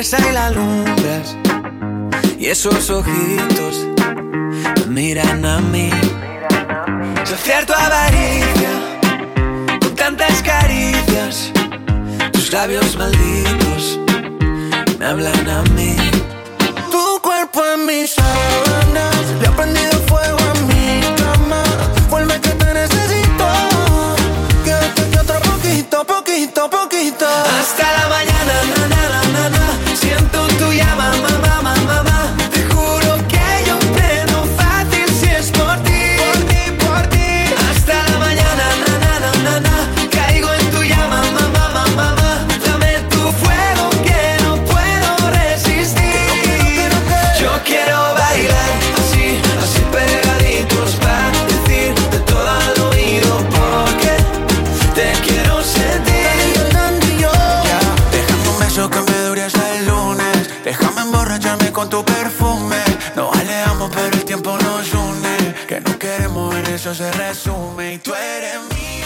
belleza y la alumbras, y esos ojitos me miran a mí. Saciar tu avaricia con tantas caricias, tus labios malditos me hablan a mí. Tu cuerpo en mis sábanas, le ha prendido fuego a mi cama. Vuelve que te necesito, quédate que otro poquito, poquito, poquito. Hasta la mañana, na, na, na, na, na. Siento tu llama, mamá, mamá, mamá. Te juro que yo prendo fácil si es por ti, por ti, por ti. Hasta la mañana, na, na, na, na, na. Caigo en tu llama, mamá, mamá, mamá. Dame tu fuego que no puedo resistir. Yo quiero bailar así, así pegaditos para decirte todo al oído porque te quiero sentir. Déjame un beso que me dure hasta el lunes. Déjame emborracharme con tu perfume. Nos alejamos pero el tiempo nos une. Que no queremos ver eso se resume. Y tú eres mía.